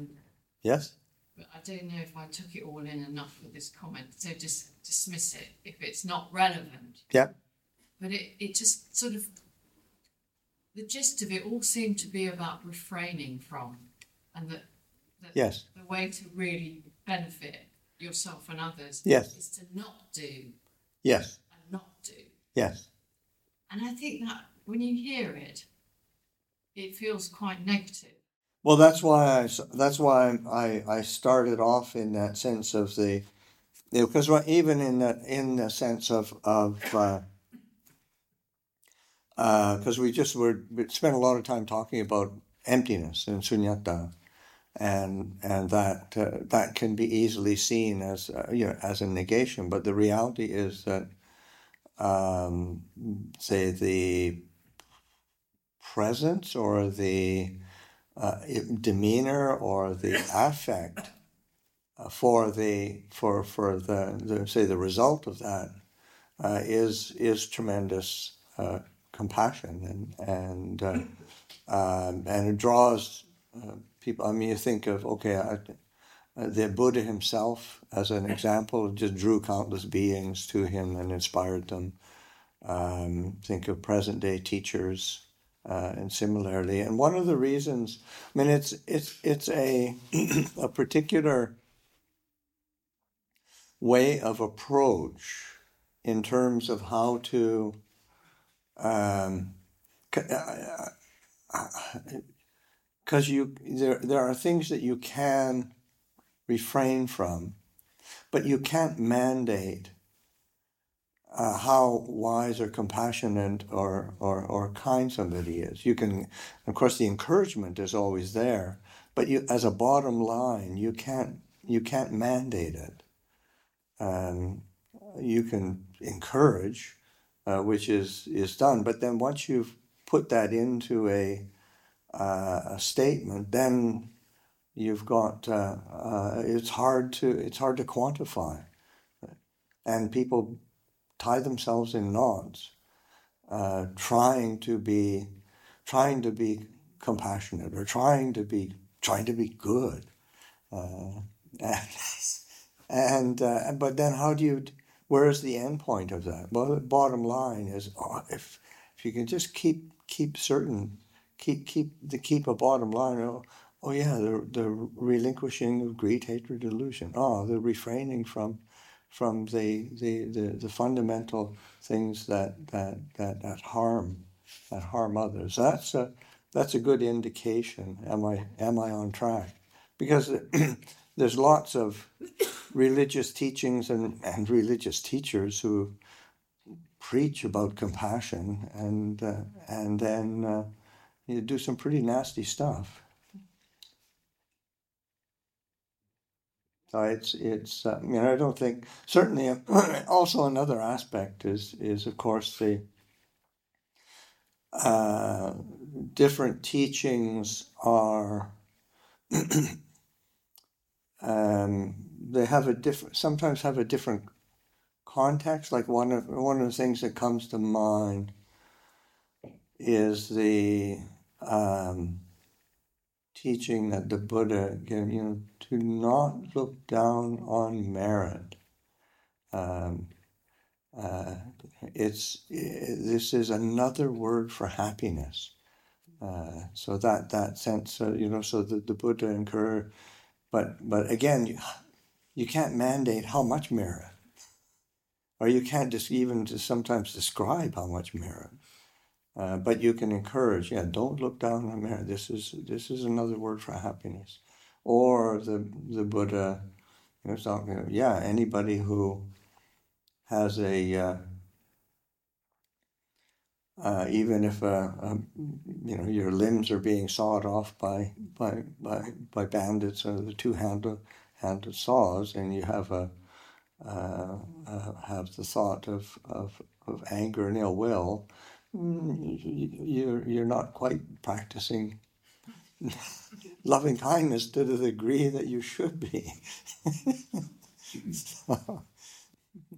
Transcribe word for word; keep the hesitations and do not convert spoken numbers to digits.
relevant. Yes. But I don't know if I took it all in enough with this comment. So just dismiss it if it's not relevant. Yeah. But it, it just sort of, the gist of it all seemed to be about refraining from, and that, that yes. the way to really benefit yourself and others yes. is to not do. Yes. And not do. Yes. And I think that when you hear it, it feels quite negative. Well, that's why I, that's why I, I started off in that sense of the, because even in that in the sense of of because uh, uh, we just were we spent a lot of time talking about emptiness and sunyata, and and that uh, that can be easily seen as uh, you know as a negation, but the reality is that um, say the presence or the uh, demeanor or the affect uh, for the for for the, the say the result of that uh, is is tremendous uh, compassion and and uh, um, and it draws uh, people. I mean, you think of okay, I, uh, the Buddha himself as an example just drew countless beings to him and inspired them. Um, think of present day teachers. Uh, and similarly, and one of the reasons, I mean, it's it's it's a a particular way of approach in terms of how to, um, because you there there are things that you can refrain from, but you can't mandate Uh, how wise or compassionate or, or, or kind somebody is. You can, of course, the encouragement is always there, but you, as a bottom line, you can't you can't mandate it. Um, you can encourage, uh, which is is done, but then once you've put that into a uh, a statement, then you've got uh, uh, it's hard to it's hard to quantify, and people tie themselves in knots, uh, trying to be, trying to be compassionate or trying to be, trying to be good, uh, and, and uh, but then how do you? Where is the end point of that? Well, the bottom line is, oh, if if you can just keep keep certain, keep keep the keep a bottom line. Oh, oh yeah, the the relinquishing of greed, hatred, delusion. Oh, the refraining from. from the, the, the, the fundamental things that, that, that, that harm that harm others. That's a that's a good indication. Am I am I on track? Because there's lots of religious teachings and, and religious teachers who preach about compassion and uh, and then uh, you do some pretty nasty stuff. So it's it's. Uh, I mean, I don't think certainly. Uh, also, another aspect is is of course the uh, different teachings are. um, they have a different. Sometimes have a different context. Like one of one of the things that comes to mind is the um, teaching that the Buddha gave. You know, to not look down on merit. Um, uh, it's it, this is another word for happiness. Uh, so that that sense, uh, you know, so the, the Buddha encouraged, but but again, you, you can't mandate how much merit, or you can't just even just sometimes describe how much merit. Uh, but you can encourage. Yeah, don't look down on merit. This is this is another word for happiness. Or the the Buddha, you know, talking. Yeah, anybody who has a uh, uh, even if uh, um, you know your limbs are being sawed off by by by, by bandits or the two-handed handed saws, and you have a uh, uh, have the thought of, of of anger and ill will, you're you're not quite practicing loving kindness to the degree that you should be. So,